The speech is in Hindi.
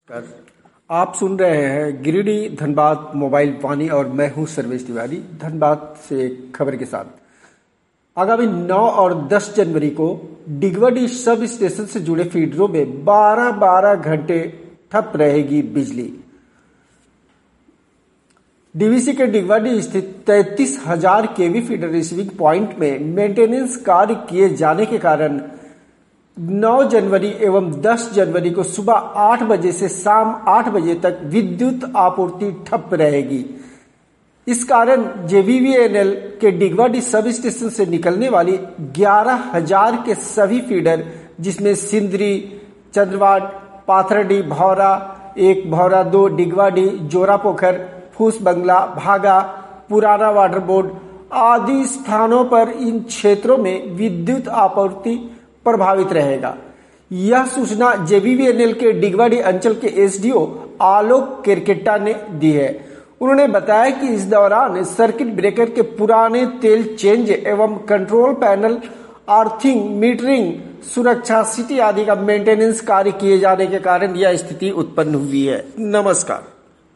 कर आप सुन रहे हैं गिरिडीह धनबाद मोबाइल पानी और मैं हूं सर्वेश तिवारी। धनबाद से एक खबर के साथ आगामी 9 और 10 जनवरी को डिगवाडीह सब स्टेशन से जुड़े फीडरों में 12-12 घंटे ठप रहेगी बिजली। डीवीसी के डिगवाडीह स्थित 33,000 केवी फीडर रिसीविंग पॉइंट में मेंटेनेंस कार्य किए जाने के कारण 9 जनवरी एवं 10 जनवरी को सुबह 8 बजे से शाम 8 बजे तक विद्युत आपूर्ति ठप रहेगी। इस कारण जेवीवीएनएल के डिगवाडीह सब स्टेशन से निकलने वाली 11,000 के सभी फीडर, जिसमें सिंदरी, चंद्रवाड, पाथरडी, भौरा 1, भौरा 2, डिगवाडीह, जोरापोखर, फूस बंगला, भागा, पुराना वाटर बोर्ड आदि स्थानों पर इन क्षेत्रों में विद्युत आपूर्ति प्रभावित रहेगा। यह सूचना जेवीवीएनएल के डिगवाडीह अंचल के एसडीओ आलोक केरकेट्टा ने दी है। उन्होंने बताया कि इस दौरान सर्किट ब्रेकर के पुराने तेल चेंज एवं कंट्रोल पैनल, अर्थिंग, मीटरिंग, सुरक्षा सीटी आदि का मेंटेनेंस कार्य किए जाने के कारण यह स्थिति उत्पन्न हुई है। नमस्कार।